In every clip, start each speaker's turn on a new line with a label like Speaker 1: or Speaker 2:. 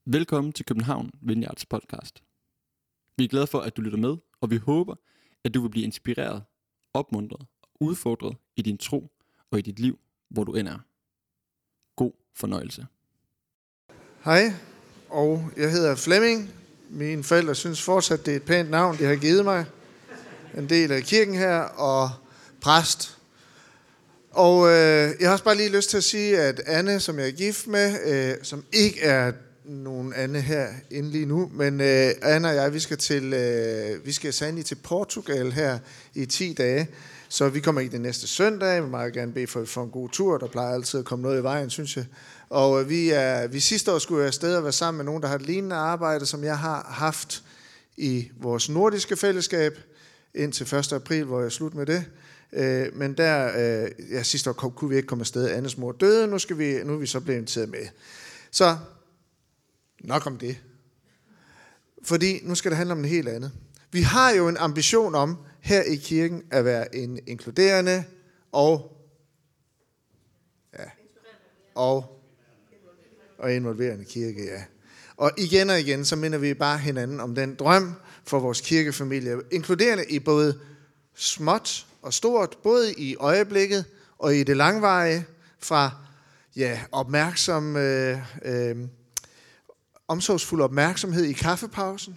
Speaker 1: Velkommen til København Vineyards podcast. Vi er glade for, at du lytter med, og vi håber, at du vil blive inspireret, opmuntret og udfordret i din tro og i dit liv, hvor du end er. God fornøjelse.
Speaker 2: Hej, og jeg hedder Flemming. Mine forældre synes fortsat, det er et pænt navn, de har givet mig. En del af kirken her, og præst. Og jeg har også bare lige lyst til at sige, at Anne, som jeg er gift med, som ikke er nogen Anne her inde lige nu, men Anne og jeg, vi skal sandelig til Portugal her i 10 dage. Så vi kommer ikke den næste søndag. Jeg vil meget gerne bede for en god tur. Der plejer altid at komme noget i vejen, synes jeg. Og vi sidste år skulle afsted og være sammen med nogen, der har et lignende arbejde, som jeg har haft i vores nordiske fællesskab indtil 1. april, hvor jeg slut med det. Men sidste år kunne vi ikke komme afsted. Annes mor døde, nu er vi så blevet inviteret med. Så nok om det. Fordi nu skal det handle om noget helt andet. Vi har jo en ambition om her i kirken at være en inkluderende og involverende kirke, ja. Og igen, så minder vi bare hinanden om den drøm for vores kirkefamilie. Inkluderende i både småt og stort, både i øjeblikket og i det langvarige, fra omsorgsfuld opmærksomhed i kaffepausen,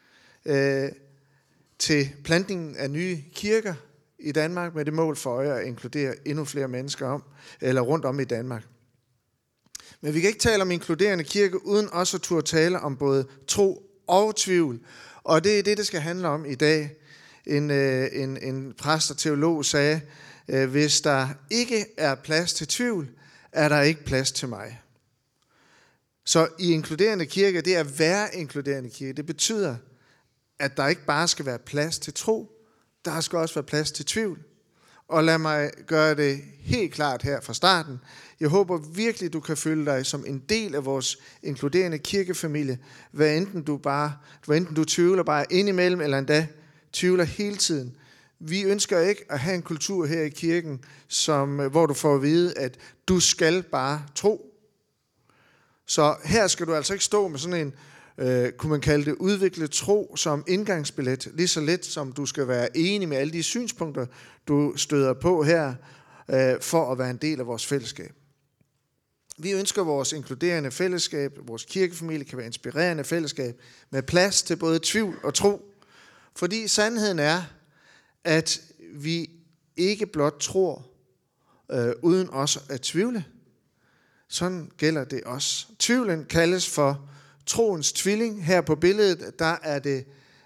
Speaker 2: til plantningen af nye kirker i Danmark med det mål for øje at inkludere endnu flere mennesker rundt om i Danmark. Men vi kan ikke tale om inkluderende kirke uden også at turde tale om både tro og tvivl. Og det er det skal handle om i dag. En præst og teolog sagde, hvis der ikke er plads til tvivl, er der ikke plads til mig. Så i inkluderende kirke, det er at være inkluderende kirke. Det betyder, at der ikke bare skal være plads til tro, der skal også være plads til tvivl. Og lad mig gøre det helt klart her fra starten. Jeg håber virkelig, du kan føle dig som en del af vores inkluderende kirkefamilie, hvad enten du tvivler bare indimellem, eller endda tvivler hele tiden. Vi ønsker ikke at have en kultur her i kirken, hvor du får at vide, at du skal bare tro. Så her skal du altså ikke stå med sådan en, kunne man kalde det, udviklet tro som indgangsbillet, lige så let som du skal være enig med alle de synspunkter, du støder på her, for at være en del af vores fællesskab. Vi ønsker vores inkluderende fællesskab, vores kirkefamilie kan være inspirerende fællesskab, med plads til både tvivl og tro. Fordi sandheden er, at vi ikke blot tror, uden også at tvivle. Sådan gælder det også. Tvivlen kaldes for troens tvilling. Her på billedet, der er det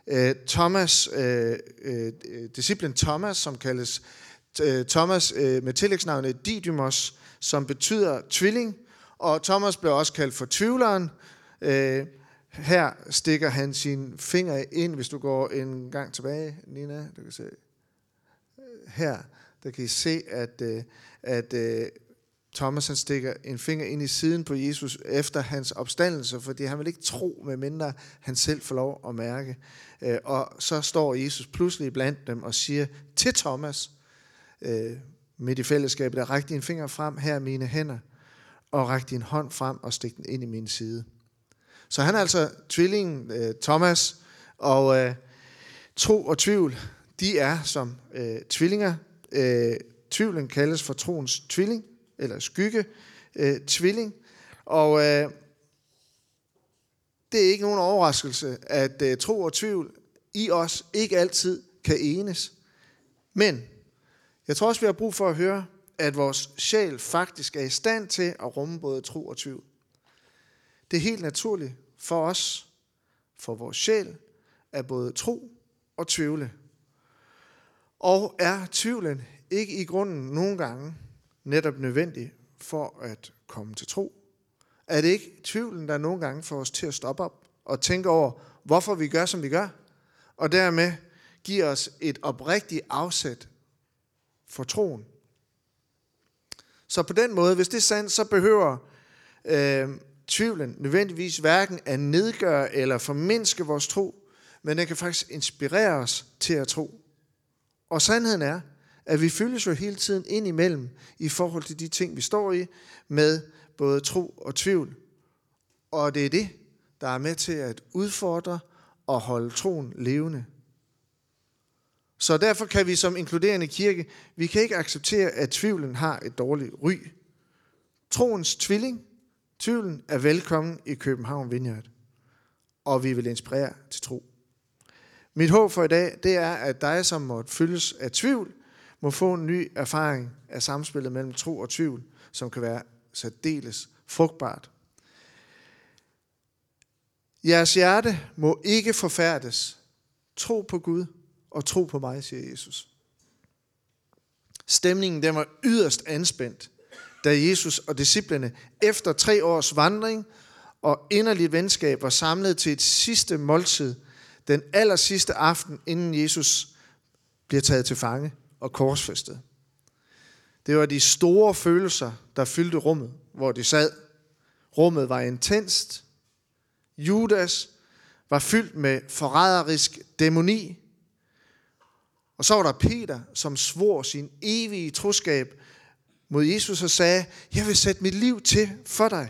Speaker 2: disciplen Thomas, som kaldes Thomas med tillægsnavnet Didymos, som betyder tvilling. Og Thomas blev også kaldt for tvivleren. Her stikker han sin finger ind, hvis du går en gang tilbage, Nina. Du kan se. Her, der kan I se, at Thomas han stikker en finger ind i siden på Jesus efter hans opstandelse, fordi han vil ikke tro, medmindre han selv får lov at mærke. Og så står Jesus pludselig blandt dem og siger til Thomas, midt i fællesskabet, at ræk din finger frem, her mine hænder, og ræk din hånd frem og stik den ind i min side. Så han er altså tvillingen Thomas, og tro og tvivl, de er som tvillinger. Tvivlen kaldes for troens tvilling, eller skygge tvilling. Og det er ikke nogen overraskelse, at tro og tvivl i os ikke altid kan enes. Men jeg tror også, vi har brug for at høre, at vores sjæl faktisk er i stand til at rumme både tro og tvivl. Det er helt naturligt for os, for vores sjæl, at både tro og tvivle. Og er tvivlen ikke i grunden nogle gange netop nødvendig for at komme til tro? Er det ikke tvivlen, der nogle gange får os til at stoppe op og tænke over, hvorfor vi gør, som vi gør, og dermed giver os et oprigtigt afsæt for troen? Så på den måde, hvis det er sandt, så behøver tvivlen nødvendigvis hverken at nedgøre eller formindske vores tro, men den kan faktisk inspirere os til at tro. Og sandheden er, at vi følges jo hele tiden ind imellem i forhold til de ting, vi står i, med både tro og tvivl. Og det er det, der er med til at udfordre og holde troen levende. Så derfor kan vi som inkluderende kirke, vi kan ikke acceptere, at tvivlen har et dårligt ry. Troens tvilling, tvivlen, er velkommen i København Vineyard. Og vi vil inspirere til tro. Mit håb for i dag, det er, at dig, som måtte fyldes af tvivl, må få en ny erfaring af samspillet mellem tro og tvivl, som kan være særdeles frugtbart. Jeres hjerte må ikke forfærdes. Tro på Gud og tro på mig, siger Jesus. Stemningen den var yderst anspændt, da Jesus og disciplene efter 3 års vandring og inderligt venskab var samlet til et sidste måltid, den allersidste aften, inden Jesus bliver taget til fange og korsfæstet. Det var de store følelser, der fyldte rummet, hvor de sad. Rummet var intenst. Judas var fyldt med forræderisk dæmoni. Og så var der Peter, som svor sin evige troskab mod Jesus og sagde, jeg vil sætte mit liv til for dig.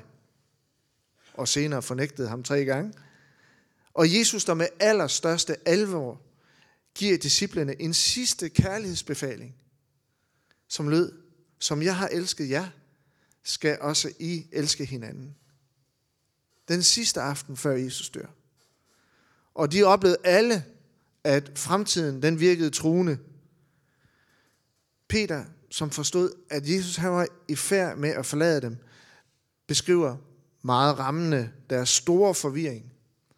Speaker 2: Og senere fornægtede ham 3 gange. Og Jesus, der med allerstørste alvor giver disciplene en sidste kærlighedsbefaling, som lød, som jeg har elsket jer, skal også I elske hinanden. Den sidste aften før Jesus dør. Og de oplevede alle, at fremtiden den virkede truende. Peter, som forstod, at Jesus han var i færd med at forlade dem, beskriver meget rammende deres store forvirring.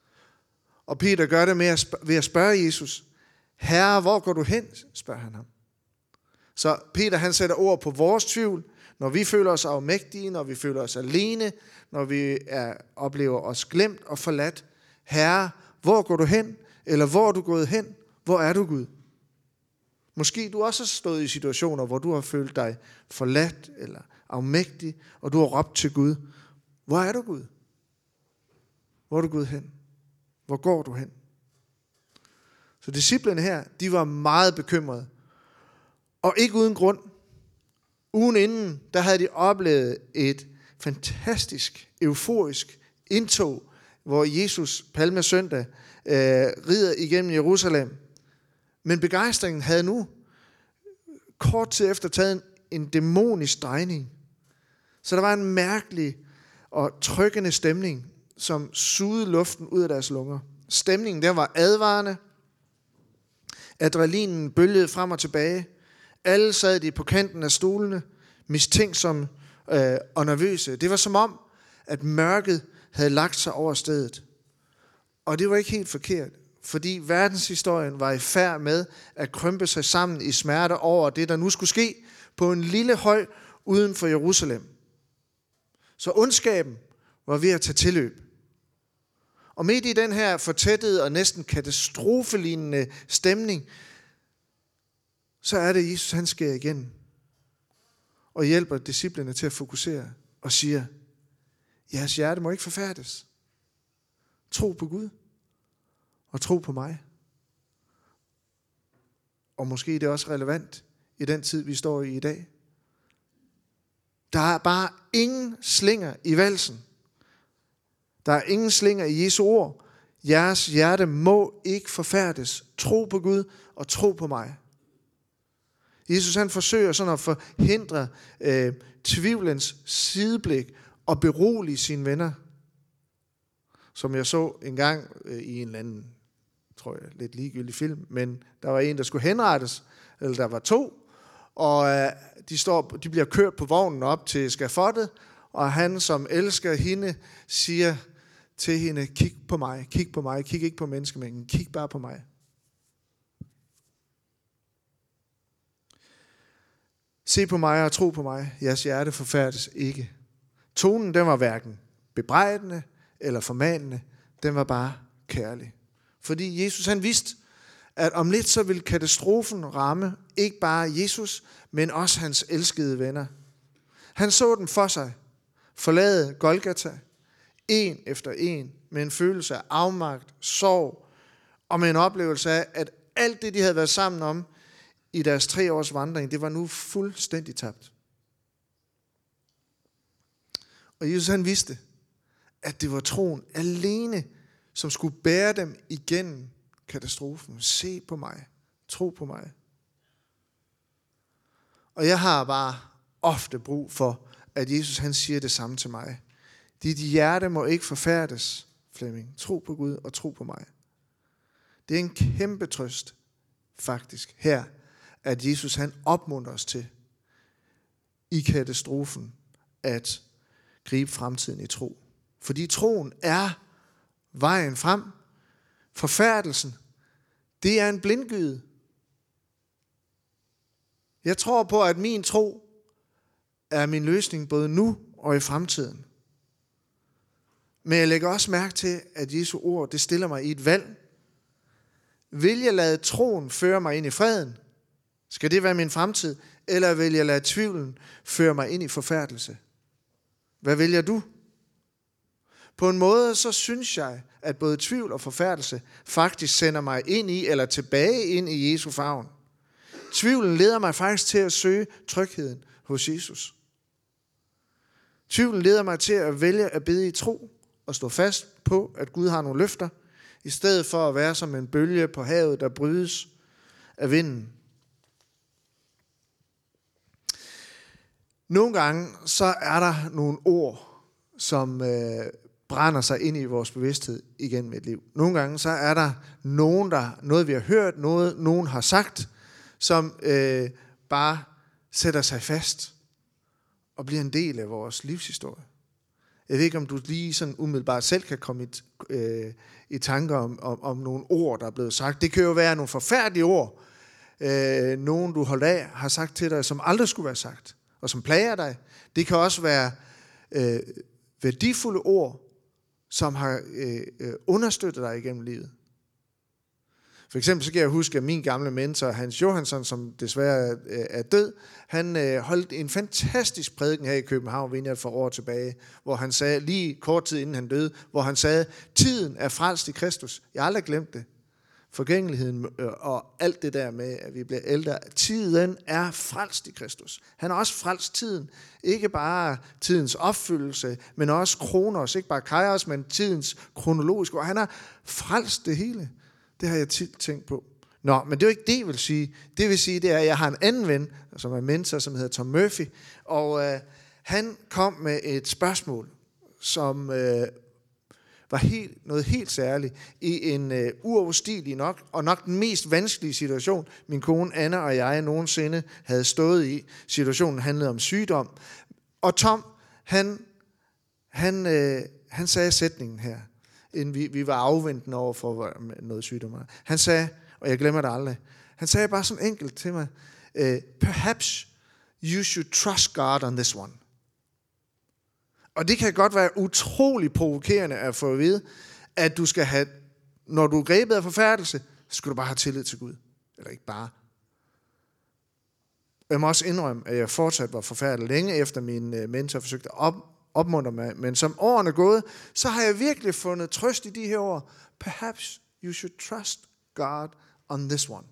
Speaker 2: Og Peter gør det ved at spørge Jesus, Herre, hvor går du hen? Spørger han ham. Så Peter han sætter ord på vores tvivl, når vi føler os afmægtige, når vi føler os alene, når vi oplever os glemt og forladt. Herre, hvor går du hen? Eller hvor er du gået hen? Hvor er du, Gud? Måske du også har stået i situationer, hvor du har følt dig forladt eller afmægtig, og du har råbt til Gud. Hvor er du, Gud? Hvor er du gået hen? Hvor går du hen? Så disciplene her, de var meget bekymrede. Og ikke uden grund. Ugen inden, der havde de oplevet et fantastisk, euforisk indtog, hvor Jesus palmesøndag rider igennem Jerusalem. Men begejstringen havde nu kort tid efter taget en dæmonisk drejning. Så der var en mærkelig og trykkende stemning, som sugede luften ud af deres lunger. Stemningen der var advarende. Adrenalinen bølgede frem og tilbage. Alle sad de på kanten af stolene, mistænksomme og nervøse. Det var som om, at mørket havde lagt sig over stedet. Og det var ikke helt forkert, fordi verdenshistorien var i færd med at krympe sig sammen i smerte over det, der nu skulle ske på en lille høj uden for Jerusalem. Så ondskaben var ved at tage tilløb. Og midt i den her fortættede og næsten katastrofelignende stemning, så er det, Jesus han sker igen og hjælper disciplene til at fokusere og siger, jeres hjerte må ikke forfærdes. Tro på Gud og tro på mig. Og måske er det også relevant i den tid, vi står i dag. Der er bare ingen slinger i valsen. Der er ingen slinger i Jesu ord. Jeres hjerte må ikke forfærdes. Tro på Gud og tro på mig. Jesus han forsøger sådan at forhindre tvivlens sideblik og berolige sine venner. Som jeg så en gang i en eller anden, tror jeg, lidt ligegyldig film, men der var en, der skulle henrettes, eller der var 2, og de bliver kørt på vognen op til skafottet, og han, som elsker hende, siger til hende, kig på mig, kig ikke på menneskemængden, kig bare på mig. Se på mig og tro på mig, jeres hjerte forfærdes ikke. Tonen, den var hverken bebrejdende eller formanende, den var bare kærlig. Fordi Jesus han vidste, at om lidt så ville katastrofen ramme ikke bare Jesus, men også hans elskede venner. Han så dem for sig, forlade Golgata, en efter en, med en følelse af afmagt, sorg, og med en oplevelse af, at alt det, de havde været sammen om i deres 3 års vandring, det var nu fuldstændig tabt. Og Jesus han vidste, at det var troen alene, som skulle bære dem igennem katastrofen. Se på mig. Tro på mig. Og jeg har bare ofte brug for, at Jesus han siger det samme til mig. Dit hjerte må ikke forfærdes, Flemming. Tro på Gud og tro på mig. Det er en kæmpe trøst, faktisk, her, at Jesus han opmuntrer os til i katastrofen at gribe fremtiden i tro. Fordi troen er vejen frem. Forfærdelsen, det er en blindgyde. Jeg tror på, at min tro er min løsning både nu og i fremtiden. Men jeg lægger også mærke til, at Jesu ord, det stiller mig i et valg. Vil jeg lade troen føre mig ind i freden? Skal det være min fremtid? Eller vil jeg lade tvivlen føre mig ind i forfærdelse? Hvad vælger du? På en måde, så synes jeg, at både tvivl og forfærdelse faktisk sender mig ind i, eller tilbage ind i Jesu favn. Tvivlen leder mig faktisk til at søge trygheden hos Jesus. Tvivlen leder mig til at vælge at bede i tro og stå fast på, at Gud har nogle løfter, i stedet for at være som en bølge på havet, der brydes af vinden. Nogle gange så er der nogle ord, som brænder sig ind i vores bevidsthed igennem et liv. Nogle gange så er der noget vi har hørt, nogen har sagt, som bare sætter sig fast og bliver en del af vores livshistorie. Jeg ved ikke, om du lige sådan umiddelbart selv kan komme i tanker om nogle ord, der er blevet sagt. Det kan jo være nogle forfærdelige ord. Nogen, du holdt af, har sagt til dig, som aldrig skulle være sagt, og som plager dig. Det kan også være værdifulde ord, som har understøttet dig igennem livet. For eksempel så kan jeg huske, at min gamle mentor, Hans Johansson, som desværre er død, han holdt en fantastisk prædiken her i København Vineyard for år tilbage, hvor han sagde, lige kort tid inden han døde, hvor han sagde, tiden er frelst i Kristus. Jeg har aldrig glemt det. Forgængeligheden og alt det der med, at vi bliver ældre. Tiden er frelst i Kristus. Han har også frelst tiden. Ikke bare tidens opfyldelse, men også kronos. Ikke bare kairos, men tidens kronologiske. Og han har frelst det hele. Det har jeg tit tænkt på. Nå, men det er jo ikke det, jeg vil sige. Det vil sige, det er, at jeg har en anden ven, som er mentor, som hedder Tom Murphy. Og han kom med et spørgsmål, som var noget helt særligt i en uoverstigelig nok, og nok den mest vanskelige situation, min kone Anna og jeg nogensinde havde stået i. Situationen handlede om sygdom. Og Tom, han sagde sætningen her, inden vi var afventende over for noget sygdom. Han sagde, og jeg glemmer det aldrig, han sagde bare sådan enkelt til mig, perhaps you should trust God on this one. Og det kan godt være utrolig provokerende at få at vide, at du skal have, når du er grebet af forfærdelse, så skal du bare have tillid til Gud. Eller ikke bare. Jeg må også indrømme, at jeg fortsat var forfærdelig længe efter min mentor forsøgte at opmuntre mig. Men som årene er gået, så har jeg virkelig fundet trøst i de her år. Perhaps you should trust God on this one.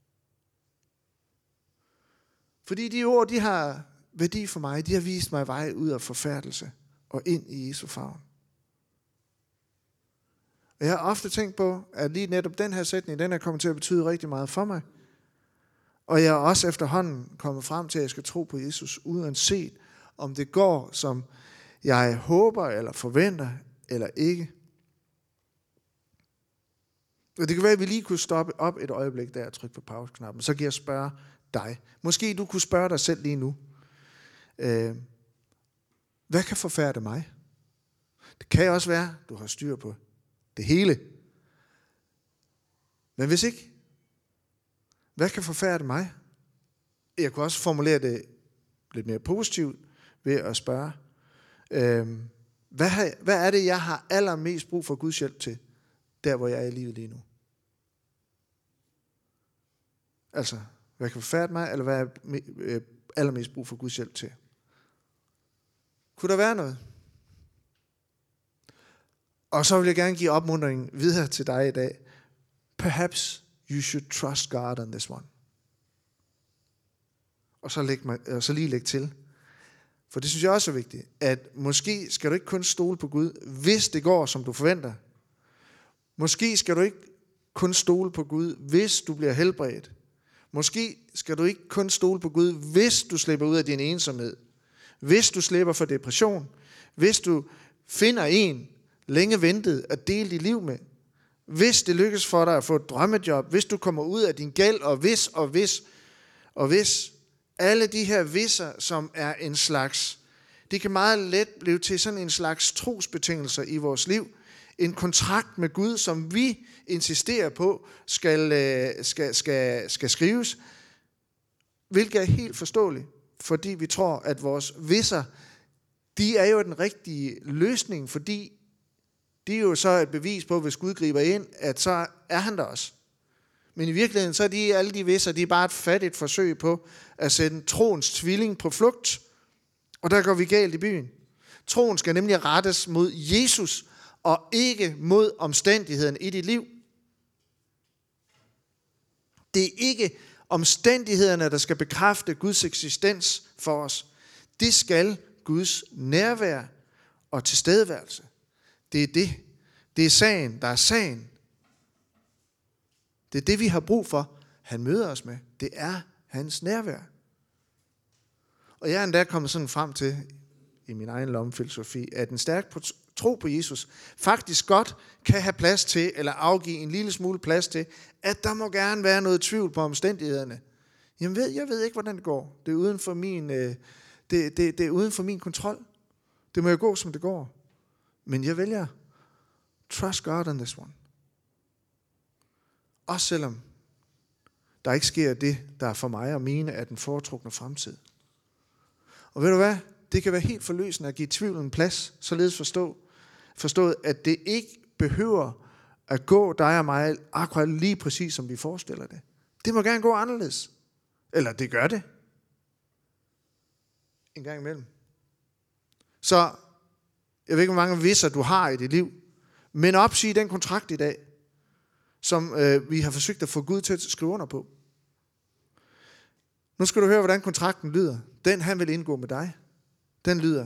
Speaker 2: Fordi de ord, de har værdi for mig. De har vist mig vej ud af forfærdelse og ind i Jesu favn. Og jeg har ofte tænkt på, at lige netop den her sætning, den er kommet til at betyde rigtig meget for mig. Og jeg er også efterhånden kommet frem til, at jeg skal tro på Jesus, uanset om det går, som jeg håber eller forventer, eller ikke. Og det kan være, at vi lige kunne stoppe op et øjeblik der og trykke på pauseknappen. Så kan jeg spørge dig. Måske du kunne spørge dig selv lige nu. Hvad kan forfærde mig? Det kan også være, du har styr på det hele. Men hvis ikke, hvad kan forfærde mig? Jeg kunne også formulere det lidt mere positivt ved at spørge, hvad er det, jeg har allermest brug for Guds hjælp til, der hvor jeg er i livet lige nu? Altså, hvad kan forfærde mig, eller hvad er jeg allermest brug for Guds hjælp til? Kunne der være noget? Og så vil jeg gerne give opmuntringen videre til dig i dag. Perhaps you should trust God on this one. Og så lige læg til. For det synes jeg også er vigtigt, at måske skal du ikke kun stole på Gud, hvis det går, som du forventer. Måske skal du ikke kun stole på Gud, hvis du bliver helbredt. Måske skal du ikke kun stole på Gud, hvis du slipper ud af din ensomhed. Hvis du slipper for depression. Hvis du finder en længe ventet at dele dit liv med. Hvis det lykkes for dig at få et drømmejob. Hvis du kommer ud af din gæld, og hvis. Alle de her hvis'er, som er en slags, det kan meget let blive til sådan en slags trosbetingelser i vores liv. En kontrakt med Gud, som vi insisterer på skal skrives. Hvilket er helt forståeligt, fordi vi tror, at vores hvis'er, de er jo den rigtige løsning, fordi de er jo så et bevis på, hvis Gud griber ind, at så er han der også. Men i virkeligheden, så er alle de hvis'er, de er bare et fattigt forsøg på at sætte troens tvilling på flugt. Og der går vi galt i byen. Troen skal nemlig rettes mod Jesus, og ikke mod omstændighederne i dit liv. Det er ikke omstændighederne, der skal bekræfte Guds eksistens for os. Det skal Guds nærvær og tilstedeværelse. Det er det. Det er sagen, der er sagen. Det er det, vi har brug for, han møder os med. Det er hans nærvær. Og jeg er endda kommet sådan frem til, i min egen lommefilosofi, at en stærk tro på Jesus faktisk godt kan have plads til, eller afgive en lille smule plads til, at der må gerne være noget tvivl på omstændighederne. Jamen jeg ved ikke, hvordan det går. Det er uden for min, det er uden for min kontrol. Det må jo gå, som det går. Men jeg vælger trust God on this one. Også selvom der ikke sker det, der er for mig og mine af den foretrukne fremtid. Og ved du hvad? Det kan være helt forløsende at give tvivlen plads, således forstået, at det ikke behøver at gå dig og mig akkurat lige præcis, som vi forestiller det. Det må gerne gå anderledes. Eller det gør det. En gang imellem. Så, jeg ved ikke, hvor mange hvis'er du har i dit liv, men opsig den kontrakt i dag, som vi har forsøgt at få Gud til at skrive under på. Nu skal du høre, hvordan kontrakten lyder. Den, han vil indgå med dig, den lyder: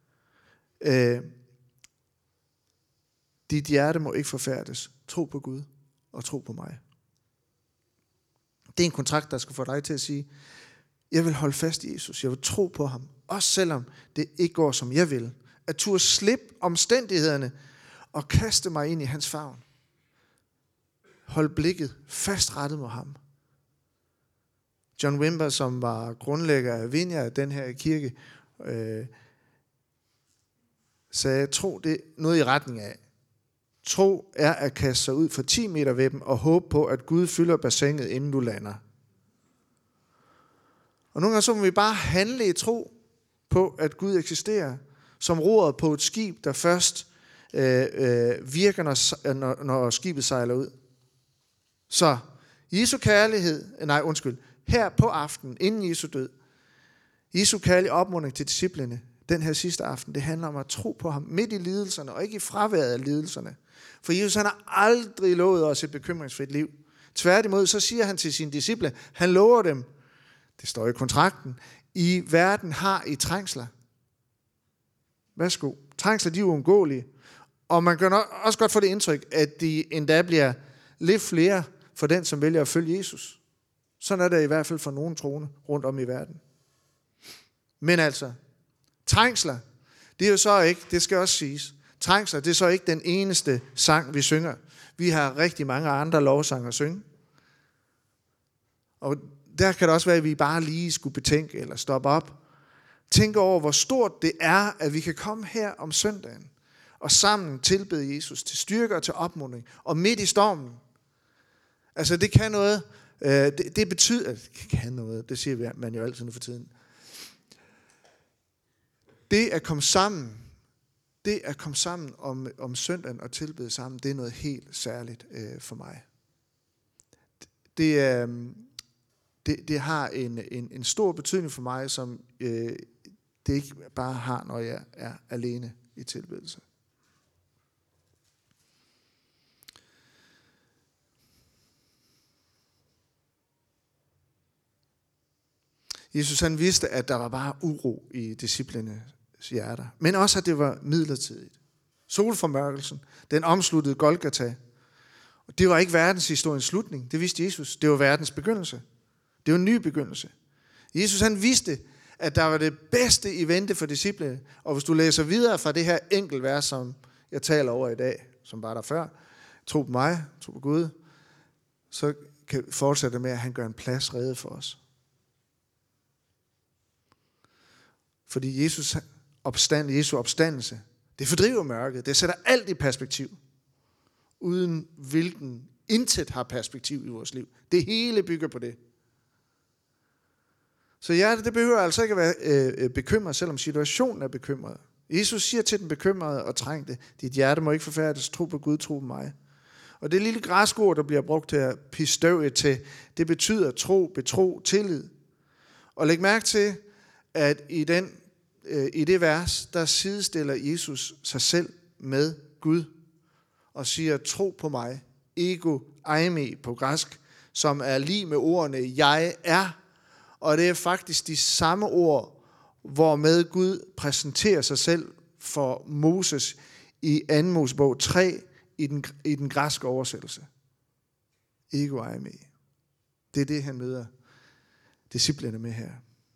Speaker 2: dit hjerte må ikke forfærdes. Tro på Gud og tro på mig. Det er en kontrakt, der skal få dig til at sige: jeg vil holde fast i Jesus. Jeg vil tro på ham. Også selvom det ikke går, som jeg vil. At turde slippe omstændighederne og kaste mig ind i hans favn. Hold blikket fastrettet mod ham. John Wimber, som var grundlægger af Vineyard, den her kirke, sagde, tro det noget i retning af. Tro er at kaste sig ud for 10 meter ved dem og håbe på, at Gud fylder bassinet, inden du lander. Og nogle gange så må vi bare handle i tro på, at Gud eksisterer, som roret på et skib, der først virker, når skibet sejler ud. Så Jesu kærlighed, her på aftenen, inden Jesu død, Jesu kærlige opmuntring til disciplene, den her sidste aften, det handler om at tro på ham midt i lidelserne, og ikke i fraværet af lidelserne. For Jesus, han har aldrig lovet os et bekymringsfrit liv. Tværtimod, så siger han til sine disciple, han lover dem, det står i kontrakten, i verden har I trængsler. Værsgo. Trængsler, de er uundgåelige. Og man kan også godt få det indtryk, at de endda bliver lidt flere for den, som vælger at følge Jesus. Sådan er det i hvert fald for nogle troende rundt om i verden. Men altså, trængsler, det er jo så ikke, det skal også siges, trængsler, det er så ikke den eneste sang, vi synger. Vi har rigtig mange andre lovsange at synge. Og der kan det også være, at vi bare lige skulle betænke eller stoppe op. Tænke over, hvor stort det er, at vi kan komme her om søndagen og sammen tilbede Jesus til styrke og til opmuntring. Og midt i stormen. Altså det kan noget. Det betyder, at det kan noget. Det siger man jo altid nu for tiden. Det at komme sammen om søndagen og tilbede sammen, det er noget helt særligt for mig. Det har en stor betydning for mig, som det ikke bare har, når jeg er alene i tilbedelse. Jesus han vidste, at der var bare uro i disciplinens hjerter, men også, at det var midlertidigt. Solformørkelsen, den omsluttede Golgata. Og det var ikke verdenshistoriens slutning, det vidste Jesus. Det var verdens begyndelse. Det var en ny begyndelse. Jesus han vidste, at der var det bedste i vente for disciplene. Og hvis du læser videre fra det her enkelt vers, som jeg taler over i dag, som var der før, tro på mig, tro på Gud, så kan vi fortsætte med, at han gør en plads rede for os. Fordi Jesu opstandelse, det fordriver mørket. Det sætter alt i perspektiv. Uden hvilken intet har perspektiv i vores liv. Det hele bygger på det. Så hjertet, det behøver altså ikke at være bekymret, selvom situationen er bekymret. Jesus siger til den bekymrede og trængte, dit hjerte må ikke forfærdes, tro på Gud, tro på mig. Og det lille græske ord, der bliver brugt her, pistøje til, det betyder tro, betro, tillid. Og læg mærke til, at i det vers, der sidestiller Jesus sig selv med Gud og siger, tro på mig, ego eimi på græsk, som er lig med ordene, jeg er. Og det er faktisk de samme ord, hvormed Gud præsenterer sig selv for Moses i 2. Mosebog 3 i den græske oversættelse. Ego eimi. Det er det, han møder disciplene med her.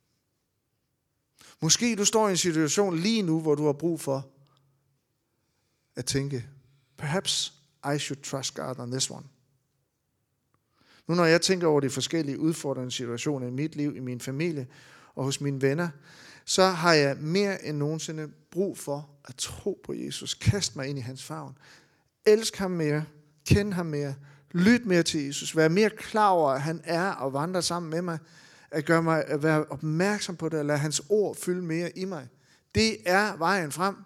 Speaker 2: Måske du står i en situation lige nu, hvor du har brug for at tænke, perhaps I should trust God on this one. Nu når jeg tænker over de forskellige udfordrende situationer i mit liv, i min familie og hos mine venner, så har jeg mere end nogensinde brug for at tro på Jesus. Kast mig ind i hans favn. Elsk ham mere. Kend ham mere. Lyt mere til Jesus. Vær mere klar over, at han er og vandrer sammen med mig. At være opmærksom på det, og lade hans ord fylde mere i mig. Det er vejen frem.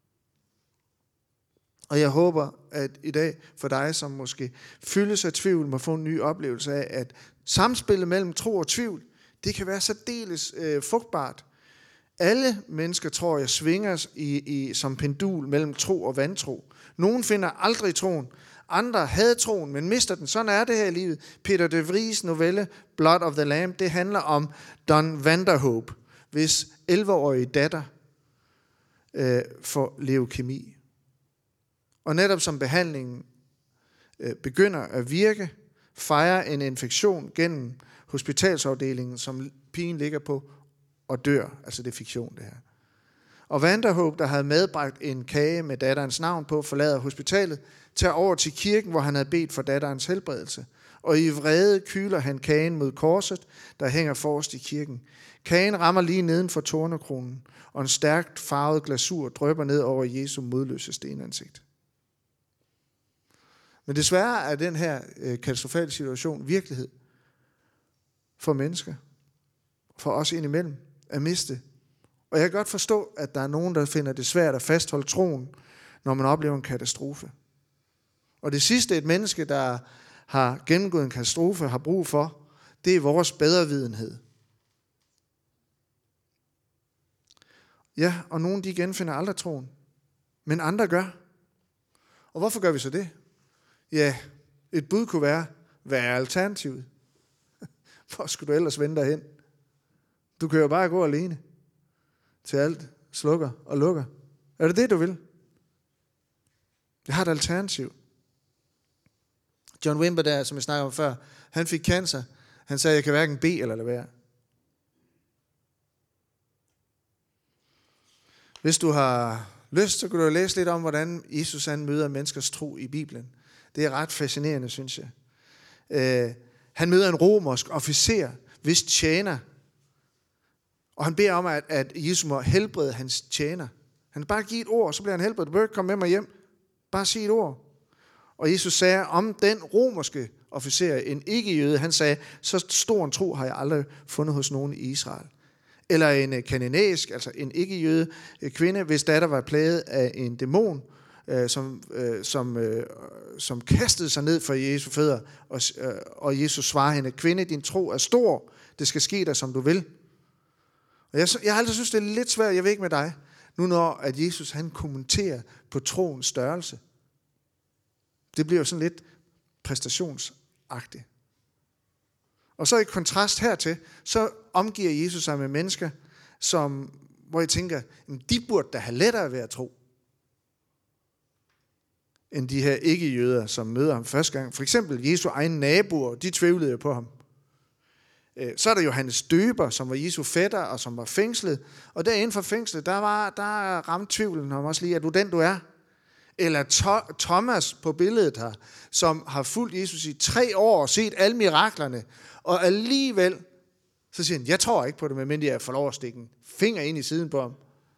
Speaker 2: Og jeg håber, at i dag for dig, som måske fyldes af tvivl, må få en ny oplevelse af, at samspillet mellem tro og tvivl, det kan være særdeles frugtbart. Alle mennesker, tror jeg, svinger som pendul mellem tro og vantro. Nogen finder aldrig troen. Andre havde troen, men mister den. Sådan er det her i livet. Peter de Vries novelle, Blood of the Lamb, det handler om Don Vanderhoop, hvis 11-årige datter får leukemi. Og netop som behandlingen begynder at virke, fejrer en infektion gennem hospitalsafdelingen, som pigen ligger på, og dør. Altså det er fiktion, det her. Og Vanderhoop, der havde medbragt en kage med datterens navn på, forlader hospitalet, tager over til kirken, hvor han havde bedt for datterens helbredelse. Og i vrede kyler han kagen mod korset, der hænger forrest i kirken. Kagen rammer lige neden for tornekronen, og en stærkt farvet glasur drypper ned over Jesu modløse stenansigt. Men desværre er den her katastrofale situation virkelighed for mennesker, for os indimellem, at miste. Og jeg kan godt forstå, at der er nogen, der finder det svært at fastholde troen, når man oplever en katastrofe. Og det sidste, et menneske, der har gennemgået en katastrofe, har brug for, det er vores bedrevidenhed. Ja, og nogen de genfinder aldrig troen, men andre gør. Og hvorfor gør vi så det? Ja, et bud kunne være, hvad er alternativet? Hvor skulle du ellers vende dig hen? Du kan jo bare gå alene, til alt slukker og lukker. Er det det, du vil? Jeg har et alternativ. John Wimber der, som jeg snakkede om før, han fik cancer. Han sagde, jeg kan hverken bede eller lade være. Hvis du har lyst, så kan du læse lidt om, hvordan Jesus han møder menneskers tro i Bibelen. Det er ret fascinerende, synes jeg. Han møder en romersk officer, hvis tjener. Og han beder om, at Jesus må helbrede hans tjener. Han bare giver et ord, så bliver han helbredet. Du behøver ikke komme med mig hjem. Bare sig et ord. Og Jesus sagde om den romerske officer, en ikke-jøde, han sagde, så stor en tro har jeg aldrig fundet hos nogen i Israel. Eller en kananæisk, altså en ikke-jøde kvinde, hvis datter var plaget af en dæmon, som kastede sig ned for Jesu fødder, og Jesus svarer hende, kvinde, din tro er stor, det skal ske dig, som du vil. Og jeg har altid synes, det er lidt svært, jeg ved ikke med dig, nu når at Jesus han kommenterer på troens størrelse. Det bliver jo sådan lidt præstationsagtigt. Og så i kontrast hertil, så omgiver Jesus sig med mennesker, hvor jeg tænker, de burde da have lettere ved at tro, end de her ikke-jøder, som møder ham første gang. For eksempel Jesu egne naboer, de tvivlede jo på ham. Så er der Johannes Døber, som var Jesu fætter, og som var fængslet. Og derinde for fængslet, der ramte tvivlen om også lige, er du den, du er? Eller Thomas på billedet her, som har fulgt Jesus i 3 år og set alle miraklerne. Og alligevel, så siger han, jeg tror ikke på det, medmindre jeg får lov at stikke en finger ind i siden på ham.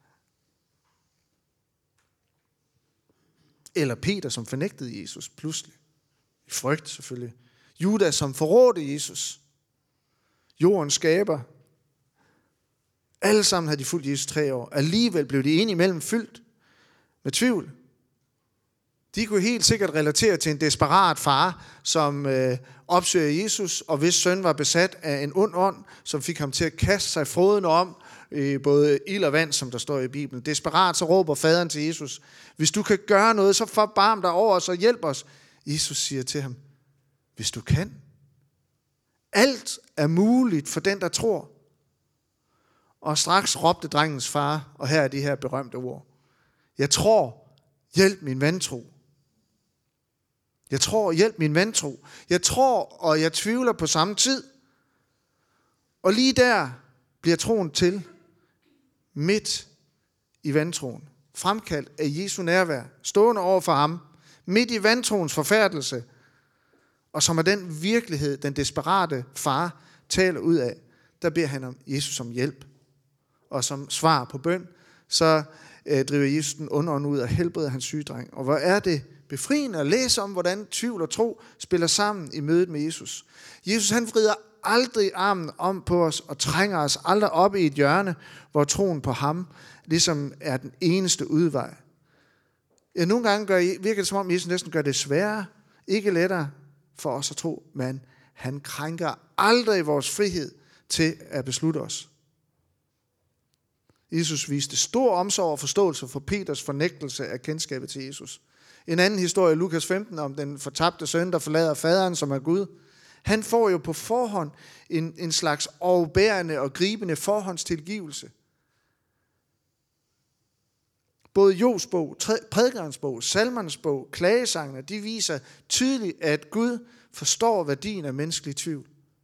Speaker 2: Eller Peter, som fornægtede Jesus pludselig. I frygt selvfølgelig. Judas, som forrådte Jesus. Jordens skaber. Alle sammen havde de fulgt Jesus 3 år. Alligevel blev de indimellem fyldt med tvivl. De kunne helt sikkert relatere til en desperat far, som opsøger Jesus, og hvis søn var besat af en ond ånd, som fik ham til at kaste sig frådende om, både ild og vand, som der står i Bibelen. Desperat så råber faderen til Jesus, hvis du kan gøre noget, så forbarm dig over os og hjælp os. Jesus siger til ham, hvis du kan. Alt er muligt for den, der tror. Og straks råbte drengens far, og her er de her berømte ord. Jeg tror, hjælp min vantro. Jeg tror, hjælp min vantro. Jeg tror, og jeg tvivler på samme tid. Og lige der bliver troen til midt i vantroen. Fremkaldt af Jesu nærvær, stående over for ham, midt i vantroens forfærdelse, og som er den virkelighed, den desperate far taler ud af, der beder han om Jesus om hjælp. Og som svar på bøn, så driver Jesus den onde ånd ud og helbreder hans syge dreng. Og hvor er det befriende at læse om, hvordan tvivl og tro spiller sammen i mødet med Jesus. Jesus han vrider aldrig armen om på os og trænger os aldrig op i et hjørne, hvor troen på ham ligesom er den eneste udvej. Ja, nogle gange virker det som om, Jesus næsten gør det sværere, ikke lettere for os at tro, men han krænker aldrig vores frihed til at beslutte os. Jesus viste stor omsorg og forståelse for Peters fornægtelse af kendskabet til Jesus. En anden historie, Lukas 15, om den fortabte søn, der forlader faderen, som er Gud. Han får jo på forhånd en slags overbærende og gribende forhåndstilgivelse. Både Jobs bog, prædikernes bog, salmernes bog, klagesangene, de viser tydeligt, at Gud forstår værdien af menneskelig tvivl.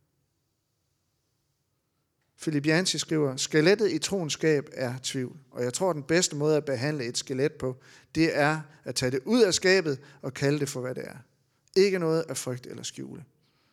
Speaker 2: Philip Yancey skriver, skelettet i troenskab er tvivl. Og jeg tror, den bedste måde at behandle et skelet på, det er at tage det ud af skabet og kalde det for, hvad det er. Ikke noget af frygt eller skjule.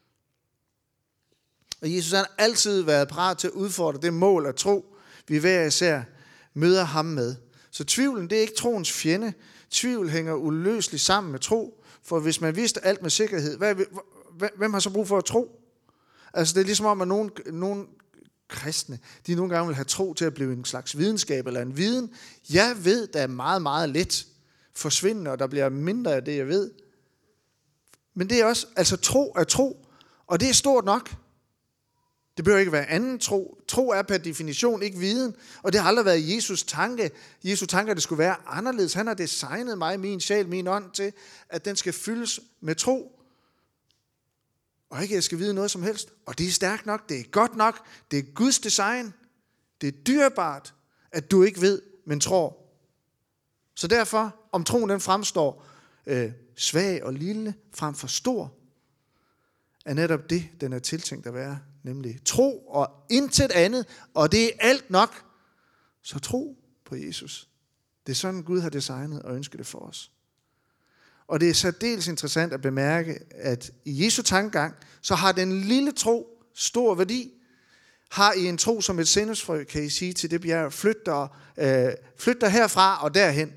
Speaker 2: Og Jesus har altid været parat til at udfordre det mål at tro, vi hver især møder ham med. Så tvivlen, det er ikke troens fjende. Tvivl hænger uløseligt sammen med tro. For hvis man vidste alt med sikkerhed, hvem har så brug for at tro? Altså det er ligesom om, at nogen kristne, de nogle gange vil have tro til at blive en slags videnskab eller en viden. Jeg ved, der er meget, meget let forsvindende, og der bliver mindre af det, jeg ved. Men det er også, altså tro er tro, og det er stort nok. Det behøver ikke være anden tro. Tro er per definition ikke viden, og det har aldrig været Jesus tanke. Jesu tanke, at det skulle være anderledes. Han har designet mig, min sjæl, min ånd til, at den skal fyldes med tro. Og ikke, at jeg skal vide noget som helst. Og det er stærkt nok, det er godt nok, det er Guds design. Det er dyrebart, at du ikke ved, men tror. Så derfor, om troen den fremstår svag og lille, frem for stor, er netop det, den er tiltænkt at være. Nemlig tro og intet andet, og det er alt nok. Så tro på Jesus. Det er sådan, Gud har designet og ønsket det for os. Og det er særdeles interessant at bemærke, at i Jesu tankegang, så har den lille tro stor værdi. Har I en tro som et sindesfrø, kan I sige til det bjerg, flyt dig herfra og derhen.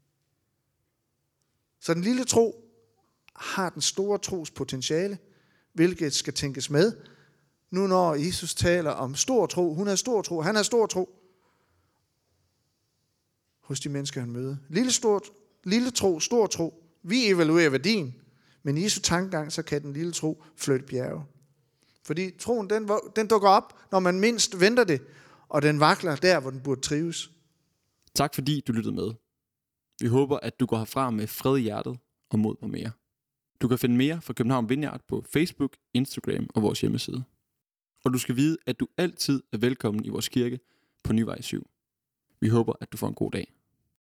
Speaker 2: Så den lille tro har den store tros potentiale, hvilket skal tænkes med. Nu når Jesus taler om stor tro, hun er stor tro, han er stor tro. Hos de mennesker, han møder. Lille tro, stor tro. Vi evaluerer værdien, men i Jesu tankegang, så kan den lille tro flytte bjerge. Fordi troen, den dukker op, når man mindst venter det, og den vakler der, hvor den burde trives.
Speaker 1: Tak fordi du lyttede med. Vi håber, at du går herfra med fred i hjertet og mod på mere. Du kan finde mere fra København Vineyard på Facebook, Instagram og vores hjemmeside. Og du skal vide, at du altid er velkommen i vores kirke på Nyvej 7. Vi håber, at du får en god dag.